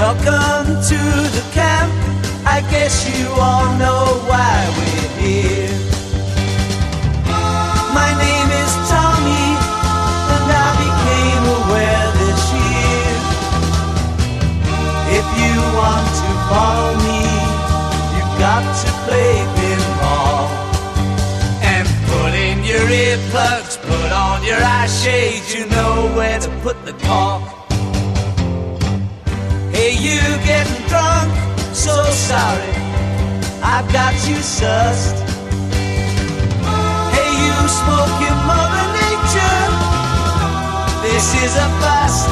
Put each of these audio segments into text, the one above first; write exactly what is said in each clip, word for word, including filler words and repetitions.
Welcome to the camp. I guess you all know why we're here. My name is Tommy, and I became aware this year. If you want to follow me, you've got to play pinball. And put in your earplugs, put on your eye shades, you know where to put the cork. Hey, you getting drunk? So sorry, I've got you sussed. Hey, you smoking Mother Nature, this is a bust.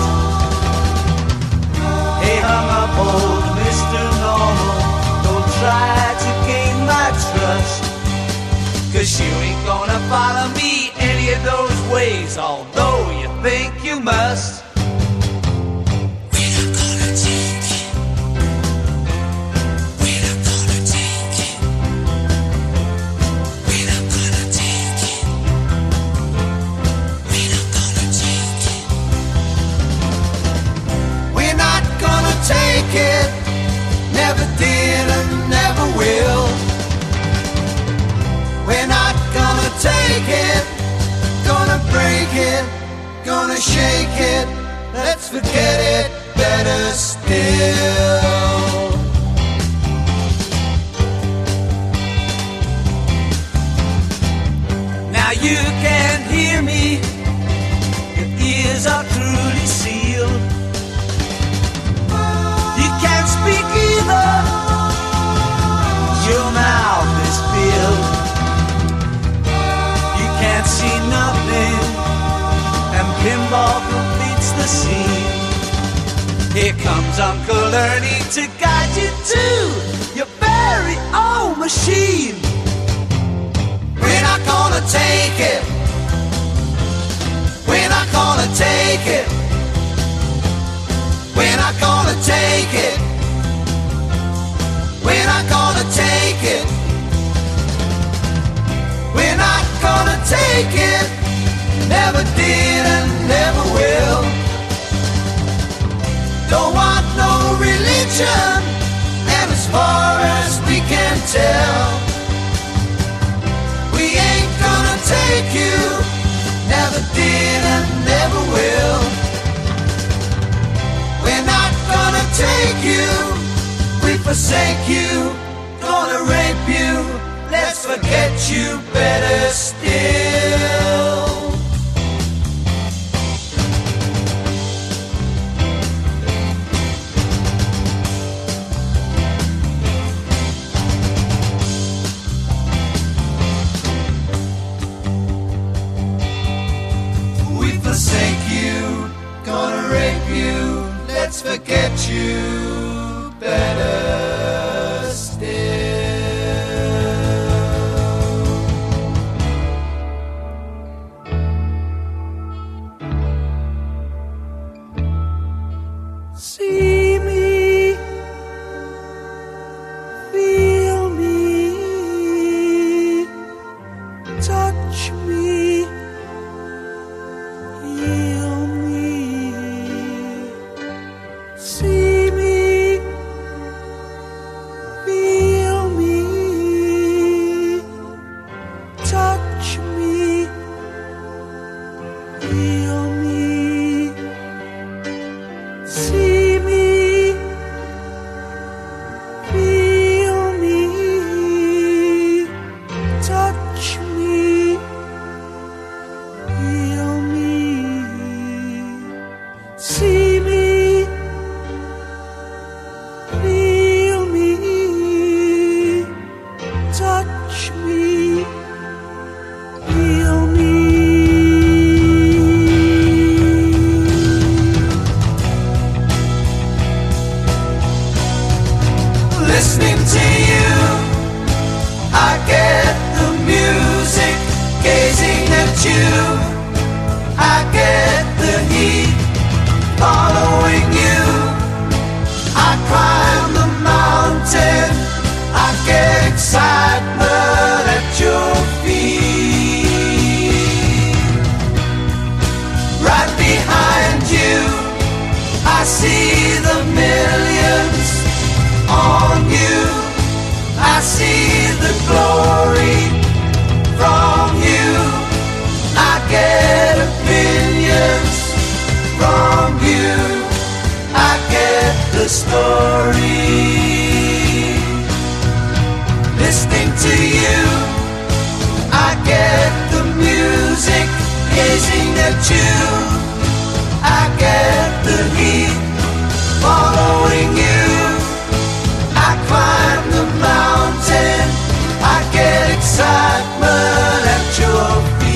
Hey, hung up old Mister Normal, don't try to gain my trust, 'cause you ain't gonna follow me any of those ways, although you think you must. It never did and never will. We're not gonna take it, gonna break it, gonna shake it. Let's forget it, better still. Now you can't hear me, your ears are truly sealed. Can't speak either, your mouth is filled. You can't see nothing, and pinball completes the scene. Here comes Uncle Ernie to guide you to your very own machine. We're not gonna take it, we're not gonna take it, we're not gonna take it, we're not gonna take it, we're not gonna take it, never did and never will. Don't want no religion, and as far as we can tell, we ain't gonna take you, never did and never will. We're not gonna take you, we forsake you, gonna rape you, let's forget you, better still. We forsake you, gonna rape you, let's forget you, better still. See me, feel me, touch me, heal me. See me, feel me, touch me, heal me. See me, feel me, touch me, at you, I get the heat. Following you, I climb the mountain, I get excitement at your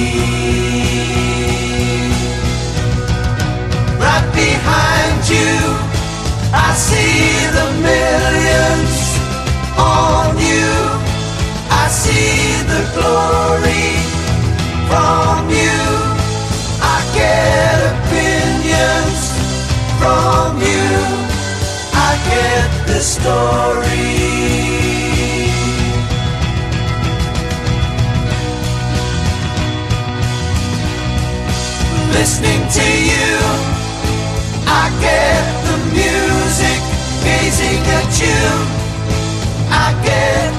feet. Right behind you, I see the millions on you, I see the glory from you, I get opinions from you, I get the story. Listening to you, I get the music. Gazing at you, I get